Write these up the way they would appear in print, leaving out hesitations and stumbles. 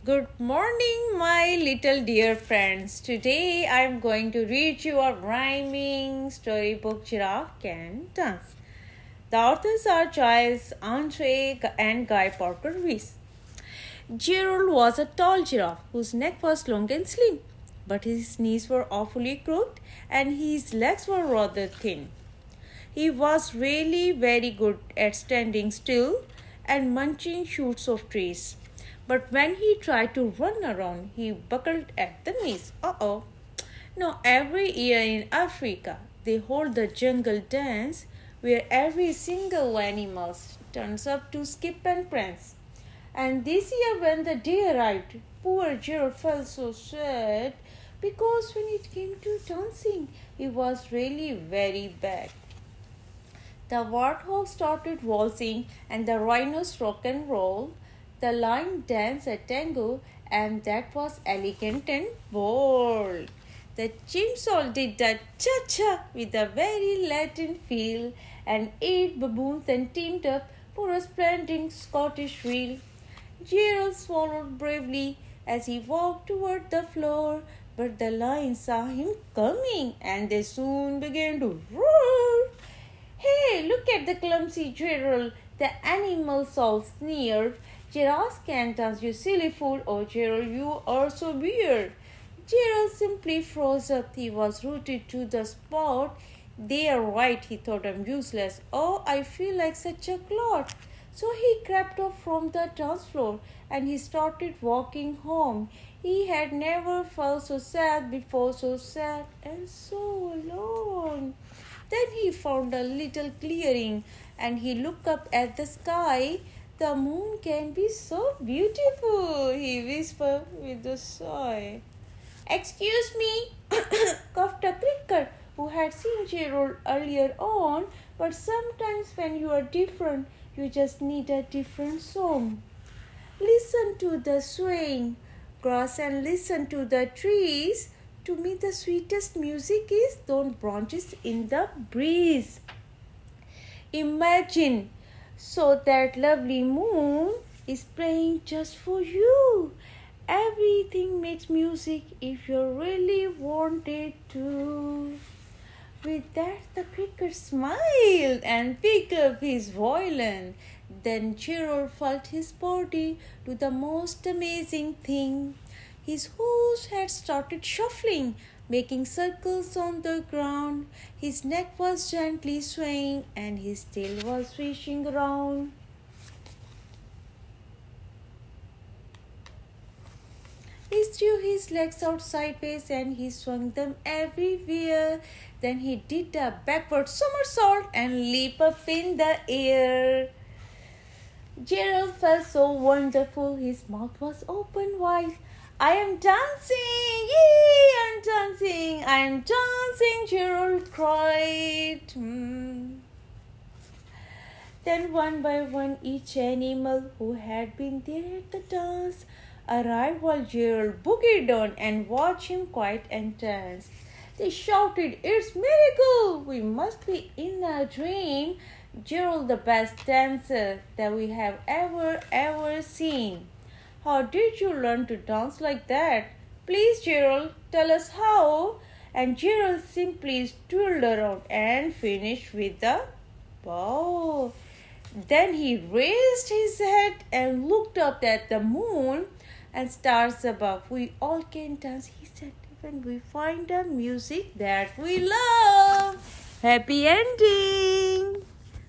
Good morning, my little dear friends. Today I am going to read you a rhyming storybook Giraffe Can Dance. The authors are Giles Andre and Guy Parker Rees. Gerald was a tall giraffe whose neck was long and slim, but his knees were awfully crooked and his legs were rather thin. He was really very good at standing still and munching shoots of trees. But when he tried to run around, he buckled at the knees. Uh-oh. Now, every year in Africa, they hold the jungle dance where every single animal turns up to skip and prance. And this year, when the day arrived, poor Gerald felt so sad because when it came to dancing, he was really very bad. The warthog started waltzing, and the rhinos rock and roll. The lion danced a tango, and that was elegant and bold. The chimps all did the cha-cha with a very Latin feel, and 8 baboons then teamed up for a splendid Scottish reel. Gerald swallowed bravely as he walked toward the floor, but the lions saw him coming, and they soon began to roar. Hey, look at the clumsy Gerald, the animals all sneered. Giraffes can't dance, you silly fool. Oh, Gerald, you are so weird. Gerald simply froze up. He was rooted to the spot. They are right, he thought. I'm useless. Oh, I feel like such a clod. So he crept up from the dance floor and he started walking home. He had never felt so sad before, so sad and so alone. Then he found a little clearing and he looked up at the sky. The moon can be so beautiful, he whispered with a sigh. Excuse me, coughed a cricket who had seen Gerald earlier on, but sometimes when you are different, you just need a different song. Listen to the swaying grass and listen to the trees. To me, the sweetest music is those branches in the breeze. Imagine, so that lovely moon is playing just for you. Everything makes music if you really want it to. With that, the cricket smiled and picked up his violin. Then Gerald felt his body do the most amazing thing. His hooves had started shuffling, making circles on the ground. His neck was gently swaying and his tail was swishing around. He threw his legs out sideways and he swung them everywhere. Then he did a backward somersault and leaped up in the air. Gerald felt so wonderful, his mouth was open wide. I am dancing, yee, I'm dancing, I'm dancing, Gerald cried. Then one by one each animal who had been there at the dance arrived while Gerald boogied on and watched him quite entranced. They shouted, It's miracle! We must be in a dream. Gerald the best dancer that we have ever seen. How did you learn to dance like that? Please, Gerald, tell us how. And Gerald simply twirled around and finished with a bow. Then he raised his head and looked up at the moon and stars above. We all can dance, he said, when we find a music that we love. Happy ending.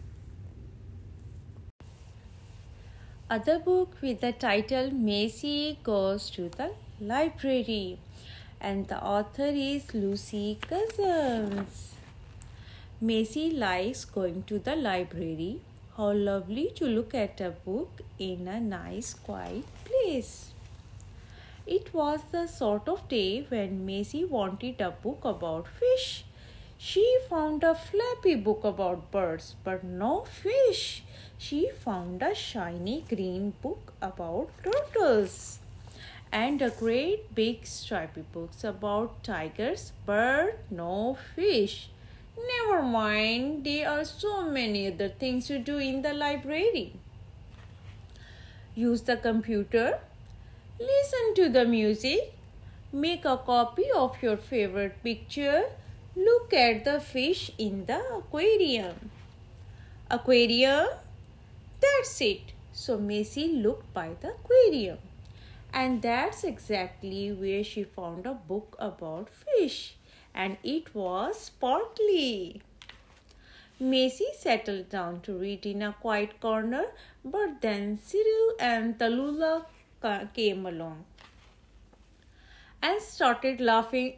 Other book with the title Macy Goes to the Library, and the author is Lucy Cousins. Macy likes going to the library. How lovely to look at a book in a nice quiet place. It was the sort of day when Macy wanted a book about fish. She found a flappy book about birds, but no fish. She found a shiny green book about turtles and a great big stripy books about tigers, but no fish. Never mind, there are so many other things to do in the library. Use the computer, Listen to the music. Make a copy of your favorite picture. Look at the fish in the aquarium. Aquarium? That's it. So Macy looked by the aquarium. And that's exactly where she found a book about fish. And it was Sparkly. Macy settled down to read in a quiet corner, but then Cyril and Tallulah came along and started laughing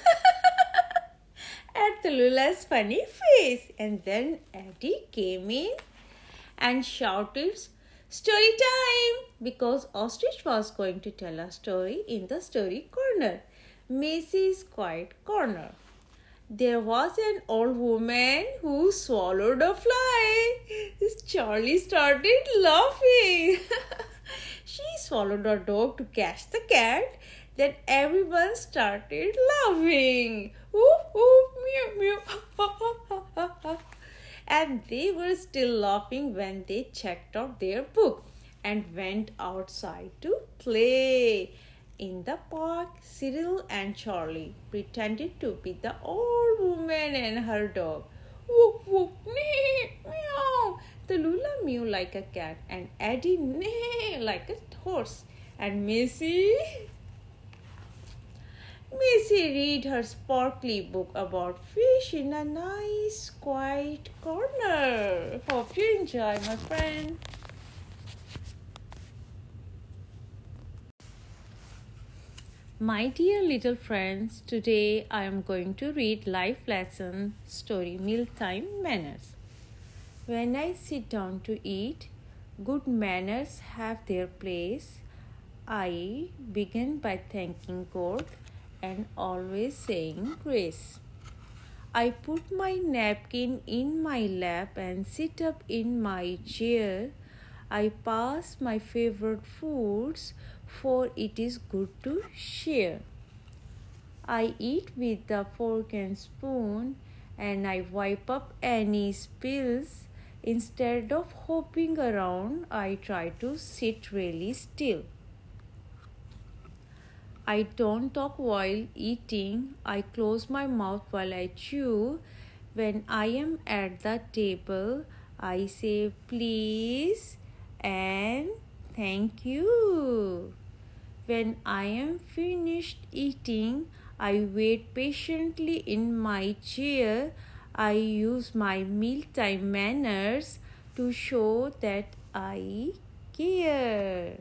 at Tallulah's funny face. And then Eddie came in and shouted, "Story time!" because Ostrich was going to tell a story in the story corner, Macy's quiet corner. There was an old woman who swallowed a fly. Charlie started laughing. She swallowed a dog to catch the cat. Then everyone started laughing. Oof, oof, meow, meow. And they were still laughing when they checked out their book and went outside to play. In the park, Cyril and Charlie pretended to be the old woman and her dog. Woof, woof, meow, meow. Tallulah mewed like a cat and Eddie neighed like a horse. And Macy read her sparkly book about fish in a nice quiet corner. Hope you enjoy, my friend. My dear little friends, today I am going to read life lesson story Mealtime Manners. When I sit down to eat, good manners have their place. I begin by thanking God and always saying grace. I put my napkin in my lap and sit up in my chair. I pass my favorite foods, for it is good to share. I eat with the fork and spoon, and I wipe up any spills. Instead of hopping around, I try to sit really still. I don't talk while eating. I close my mouth while I chew. When I am at the table, I say please and thank you. When I am finished eating, I wait patiently in my chair. I use my mealtime manners to show that I care.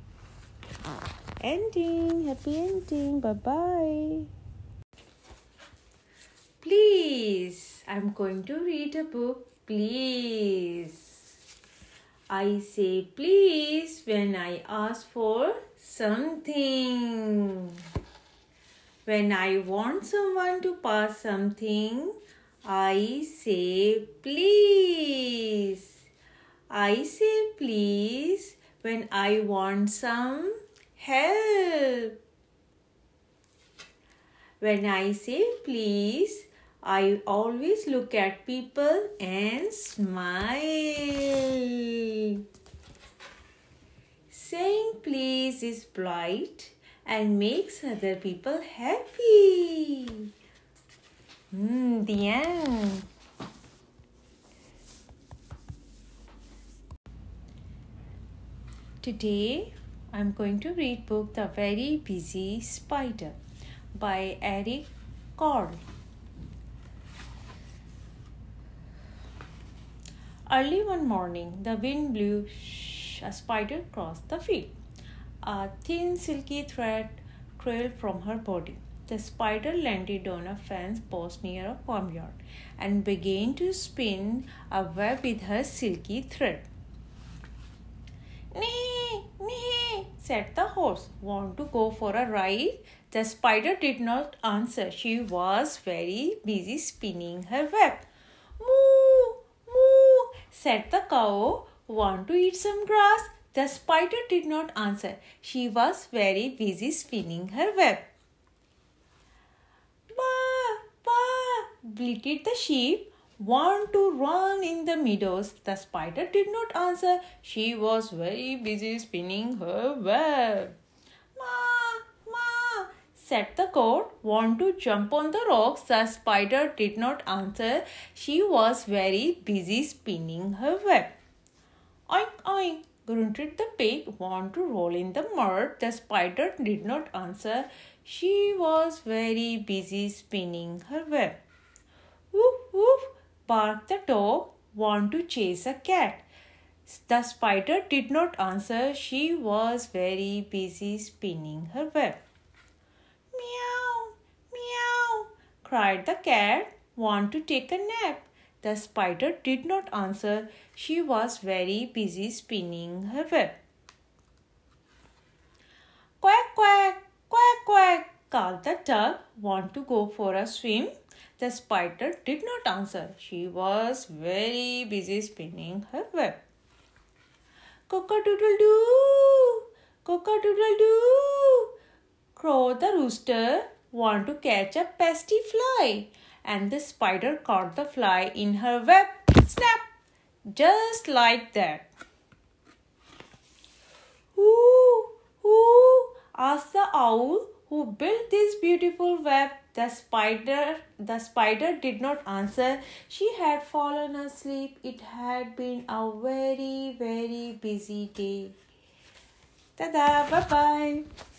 Ending. Happy ending. Bye-bye. Please. I'm going to read a book. Please. I say please when I ask for something. When I want someone to pass something, I say please. I say please when I want some help. When I say please, I always look at people and smile. Saying please is polite and makes other people happy. The end. Today, I'm going to read book The Very Busy Spider by Eric Carle. Early one morning, the wind blew. A spider crossed the field. A thin silky thread trailed from her body. The spider landed on a fence post near a farmyard and began to spin a web with her silky thread. "Nee, nee," said the horse. "Want to go for a ride?" The spider did not answer. She was very busy spinning her web. "Moo, moo," said the cow. "Want to eat some grass?" The spider did not answer. She was very busy spinning her web. "Baa, baa," bleated the sheep. "Want to run in the meadows?" The spider did not answer. She was very busy spinning her web. set the cord. Want to jump on the rocks? The spider did not answer. She was very busy spinning her web. Oink, oink, grunted the pig. Want to roll in the mud? The spider did not answer. She was very busy spinning her web. Woof, woof, barked the dog. Want to chase a cat? The spider did not answer. She was very busy spinning her web. Meow, meow, cried the cat. Want to take a nap? The spider did not answer. She was very busy spinning her web. Quack, quack, quack, quack, called the duck. Want to go for a swim? The spider did not answer. She was very busy spinning her web. Cock-a-doodle-doo, cock-a-doodle-doo, crowed the rooster. Want to catch a pesky fly? And the spider caught the fly in her web. Snap! Just like that. Who asked the owl who built this beautiful web. The spider did not answer. She had fallen asleep. It had been a very, very busy day. Ta-da! Bye-bye.